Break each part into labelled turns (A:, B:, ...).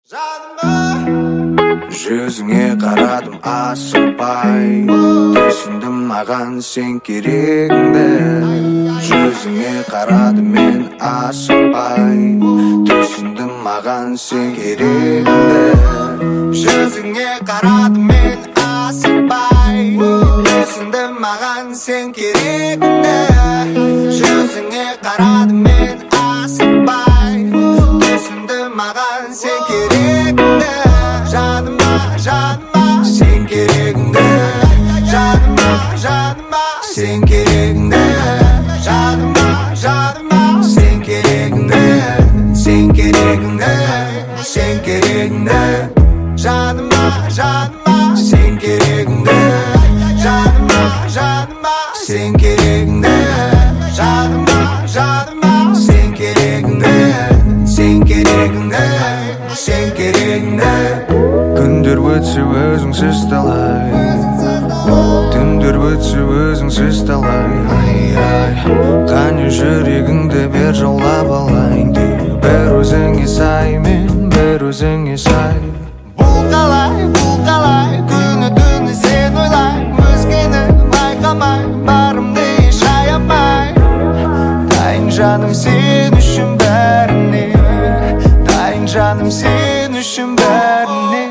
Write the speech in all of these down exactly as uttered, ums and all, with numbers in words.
A: Жүзіңе қарадым асықпай, түсіндім маған сен керегіңді. Жүзіңе қарадым мен асықпай, түсіндім маған сен керегіңді. Жүзіңе қарадым мен асықпай, түсіндім маған сен керегіңді. Жүзіңе қарадым мен асықпай, түсіндім маған сен керегіңді. Жаныма, жаныма, сен керегіңді. Жаныма, жаныма, сен керегіңді. Жаныма, жаныма, сен керегіңді. Сен керегіңді, сен керегіңді. Жаныма, жаныма, сен керегіңді. Жаныма, жаныма, сен керегіңді. Жаныма, жаныма, сен керегіңді. Сен керегіңді, сен керегіңді. Күндер өтсе өзіңсіз талай, түндер өтсе өзіңсіз талай. Ай-ай, қане жүрегіңді бер жаулап алайын. Бір өзіңе сай, мен бір өзіңе сай. Бұл қалай, бұл қалай, күні түні сен ойлай. Өзгені байқамай, барымды еш аямай. Дайын жаным сен үшін бәріне, дайын жаным сен үшін бәріне.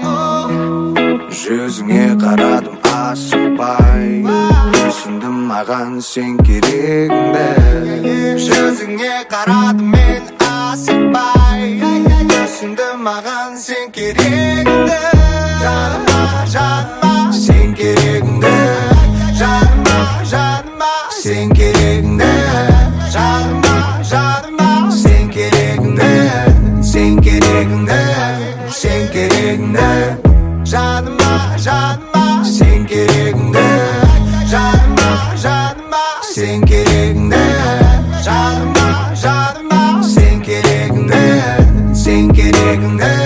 A: Жүзіңе қарадым асықпай, түсіндім маған сен керегіңді. Жүзіңе қарадым мен асықпай, түсіндім маған сен керегіңді. Жаныма, жаныма, сен керегіңді. Жаныма, жаныма, сен керегіңді. Жаныма, жаныма, сен керегіңді. Сен керегіңді, сен керегіңді. Жаныма, жаныма, сен керегіңді. Жаныма, жаныма, сен керегіңді. Жаныма, жаныма, сен керегіңді. Сен керегіңді.